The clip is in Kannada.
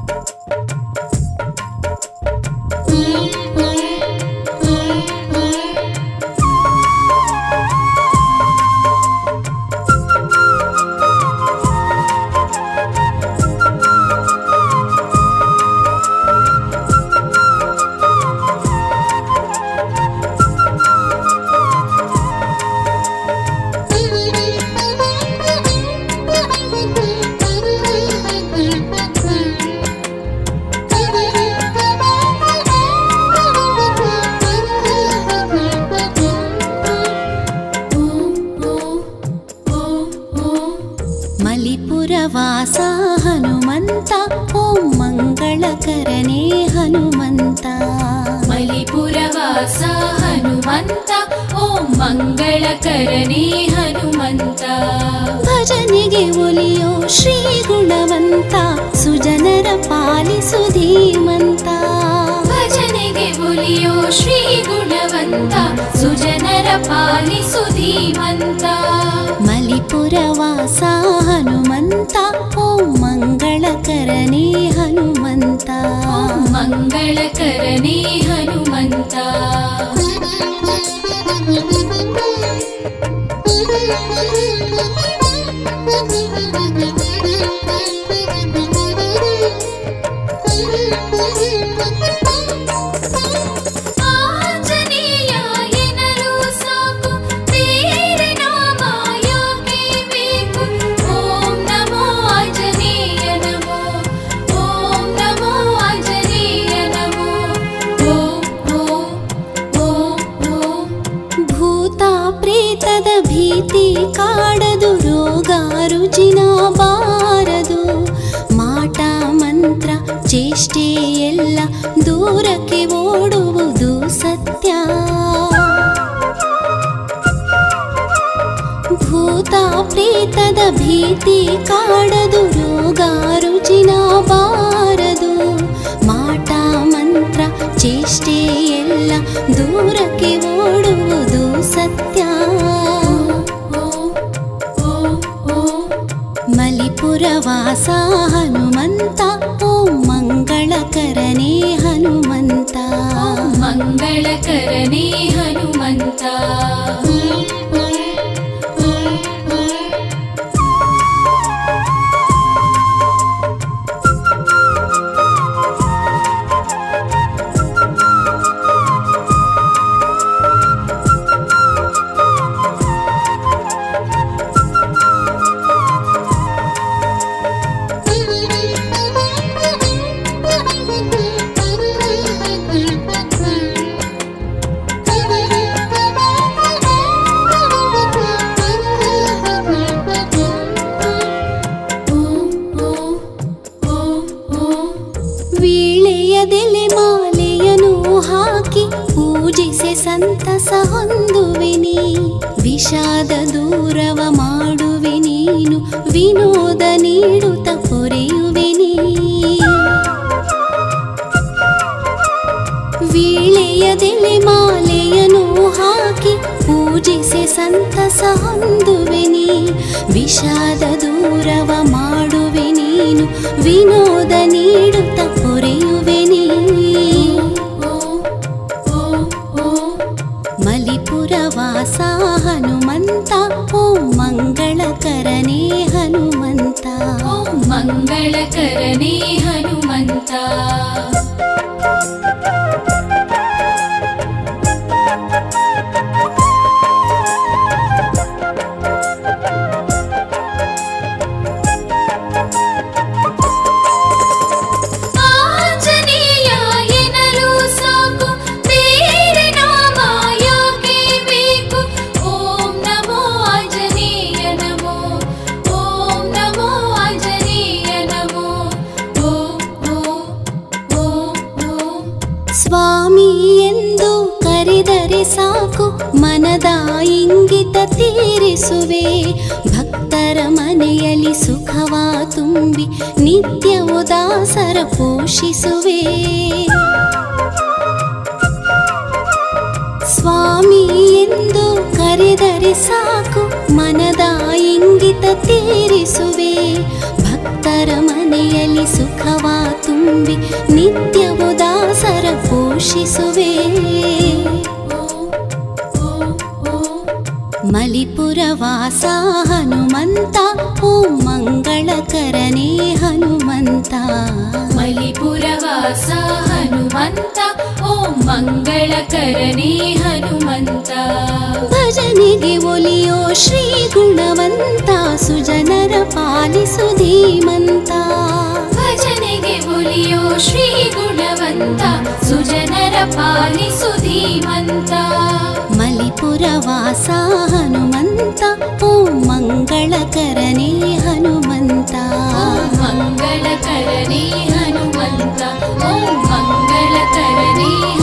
ಮಲಿಪುರವಾಸ ಹನುಮಂತ ಓಂ ಮಂಗಳಕರನೇ ಹನುಮಂತ. ಮಲಿಪುರವಾಸ ಹನುಮಂತ ಓಂ ಮಂಗಳಕರನೇ ಹನುಮಂತ. ಭಜನೆಗೆ ಒಲಿಯೋ ಶ್ರೀ ಗುಣವಂತ ಸುಜನರ ಪಾಲಿಸು ಧೀಮಂತ. ಭಜನೆಗೆ ಒಲಿಯೋ ಶ್ರೀ ಗುಣವಂತ ಸುಜನರ ಪಾಲಿಸು ಧೀಮಂತ. ಮಲಿಪುರವಾಸ ಹನುಮಂತ ಓಂ ಮಂಗಳಕರನೇ ಹನುಮಂತ. ಓಂ ಮಂಗಳಕರನೇ ಹನುಮಂತ. ಭೀತಿ ಕಾಡದು ರೋಗ ರುಜಿನ ಬಾರದು. ಮಾಟ ಮಂತ್ರ ಚೇಷ್ಟೆ ಎಲ್ಲ ದೂರಕ್ಕೆ ಓಡುವುದು ಸತ್ಯ. ಭೂತ ಪ್ರೇತದ ಭೀತಿ ಕಾಡದು ರೋಗ ರುಜಿನ ಬಾರದು. ಮಾಟ ಮಂತ್ರ ಚೇಷ್ಟೆ ಎಲ್ಲ ದೂರಕ್ಕೆ ಓಡುವುದು ಸತ್ಯ. ಮಲಿಪುರವಾಸ ಹನುಮಂತ ಓಂ ಮಂಗಳಕರನೇ ಹನುಮಂತ. ಮಂಗಳಕರನೇ ಹನುಮಂತ. ವೀಳೆಯದೆಲೆ ಮಾಲೆಯನ್ನು ಹಾಕಿ ಪೂಜಿಸೆ ಸಂತಸ ಹೊಂದುವಿನಿ. ವಿಷಾದ ದೂರವ ಮಾಡುವೆ ನೀನು ವಿನೋದ ನೀಡುತ್ತ ಪೊರೆಯುವಿನಿ. ವೀಳೆಯದೆಲೆ ಮಾಲೆಯನ್ನು ಹಾಕಿ ಪೂಜಿಸೆ ಸಂತಸ ಹೊಂದುವಿನಿ. ವಿಷಾದ ದೂರವ ಮಾಡುವೆ ನೀನು ವಿನೋದ ನೀಡುತ್ತ ಪೊರೆಯುವೆನಿ. ಮಲಿಪುರವಾಸ ಹನುಮಂತ ಓಂ ಮಂಗಳಕರನೇ ಹನುಮಂತ. ಓಂ ಮಂಗಳಕರನೇ ಹನುಮಂತ. ಸ್ವಾಮಿ ಎಂದು ಕರೆದರೆ ಸಾಕು ಮನದ ಇಂಗಿತ ತೀರಿಸುವೆ. ಭಕ್ತರ ಮನೆಯಲ್ಲಿ ಸುಖವ ತುಂಬಿ ನಿತ್ಯ ಉದಾಸರ ಪೋಷಿಸುವೆ. ಸ್ವಾಮಿ ಎಂದು ಕರೆದರೆ ಸಾಕು ಮನದ ಇಂಗಿತ ತೀರಿಸುವೆ. ಭಕ್ತರ ಮನೆಯಲ್ಲಿ ಸುಖವ ತುಂಬಿ ಮಂಗಳಕರನೇ ಹನುಮಂತ ಮಲಿಪುರವಾಸ ಹನುಮಂತ ಓಂ ಮಂಗಳಕರನೇ ಹನುಮಂತ ಭಜನೆಗೆ ಒಲಿಯೋ ಶ್ರೀ ಗುಣವಂತ ಸುಜನರ ಪಾಲಿಸು ಧೀಮಂತ ಭಜನೆಗೆ ಒಲಿಯೋ ಶ್ರೀ ಗುಣವಂತ ಸುಜನರ ಪಾಲಿಸು ಧೀಮಂತ ಮಲಿಪುರವಾಸ ಹನುಮಂತ ಓಂ ಮಂಗಳಕರನೇ ಹನುಮಂತ ಓಂ ಮಂಗಳಕರನೇ ಹನುಮಂತ ಓಂ ಮಂಗಳಕರನೇ